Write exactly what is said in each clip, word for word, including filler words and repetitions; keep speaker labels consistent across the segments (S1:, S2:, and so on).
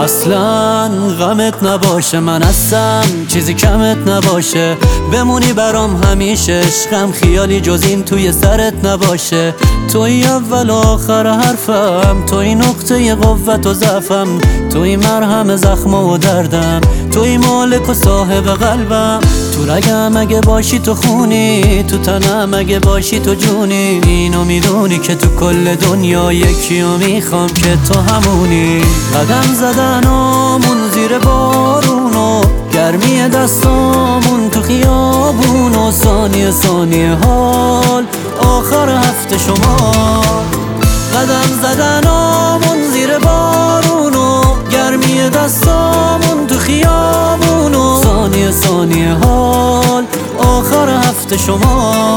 S1: اصلا غمت نباشه، من هستم چیزی کمت نباشه، بمونی برام همیشه، عشقم خیالی جز این توی سرت نباشه. توی اول و آخر حرفم، توی نقطه قوت و ضعفم، توی مرهم زخم و دردم، توی مالک و صاحب قلبم. تو رگم اگه باشی تو خونی، تو تنم اگه باشی تو جونی، اینو میدونی که تو کل دنیا یکیو میخوام که تو همونی. قدم زدنامون زیر بارونو، گرمی دستامون تو خیابونو، ثانیه ثانیه حال آخر هفته شما. قدم زدنامون زیر بارونو، گرمی دستامون تو خیابونو، ثانیه ثانیه حال آخر هفته شما.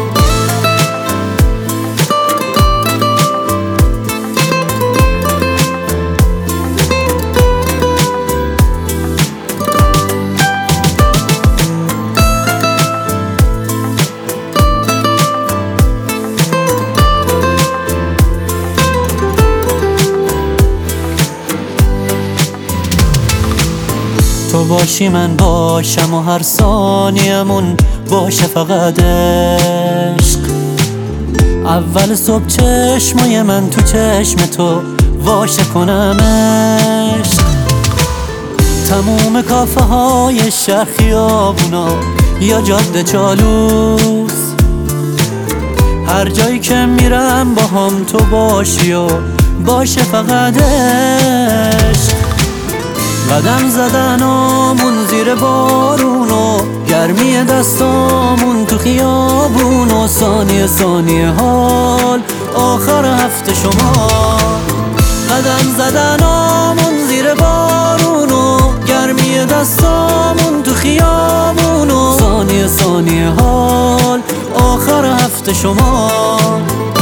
S1: تو باشی من باشم و هر ثانیه‌مون باشه فقط عشق. اول صبح چشمای من تو چشم تو واشه کنم عشق. تموم کافه های شهر، خیابونا یا جاده چالوس، هر جایی که میرم با هم تو باشی و باشه فقط عشق. قدم زدنامون زیر بارونو، گرمی دستامون تو خیابونو، ثانیه ثانیه حال آخر هفته شما. قدم زدنامون زیر بارونو، گرمی دستامون تو خیابونو، ثانیه ثانیه حال آخر هفته شما.